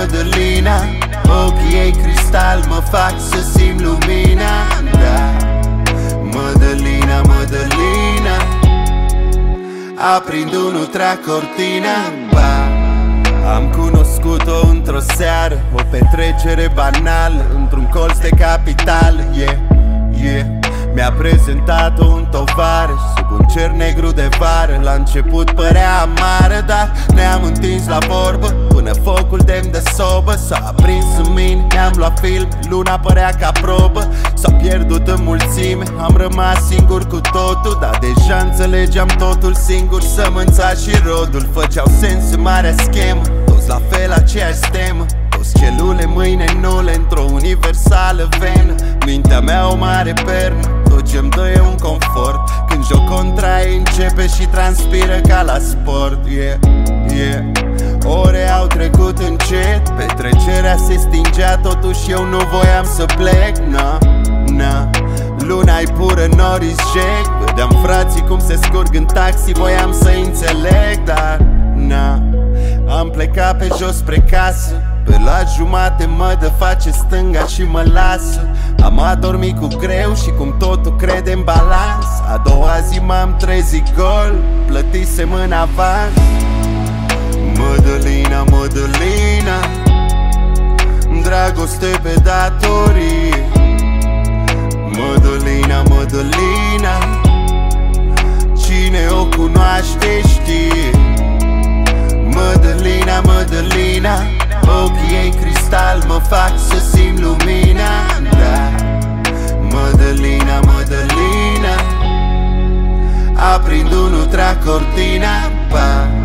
Mădălina, ochii ei cristal mă fac să simt lumina. Da, Mădălina, Mădălina, aprind unul, trag cortina. Am cunoscut-o într-o seară, o petrecere banală, într-un colț de capital. Mi-a prezentat-o un tovarăș sub un cer negru de vară. La început părea amară, dar ne-am întins la vorbă până focul demn de sobă s-a aprins în mine. Ne-am luat film, luna părea ca probă. S-a pierdut în mulțime, am rămas singur cu totul, dar deja înțelegeam totul singur. Sămânța și rodul făceau sens în marea schemă, toți la fel aceeași temă, toți celule mâine nule într-o universală venă. Mintea mea o mare pernă, tot ce-mi dă e un confort. Când joc contra ei începe și transpiră ca la sport. Ore au trecut încet, petrecerea se stingea, totuși eu nu voiam să plec. Luna-i pură, norii jec. Vedeam frații cum se scurg în taxi, voiam să-i înțeleg, dar am plecat pe jos spre casă. Pe la jumate mă dă face stânga și mă lasă. Am adormit cu greu și cum totul crede în balans. A doua zi m-am trezit gol, plătisem în avans. Mădălina, Mădălina, dragoste pe datorie. Mădălina, Mădălina, cine o cunoaște știe. Mădălina, Mădălina, ochii ei cristal mă fac să simt lumina. Da, Mădălina, Mădălina, aprind unul, trag cortina.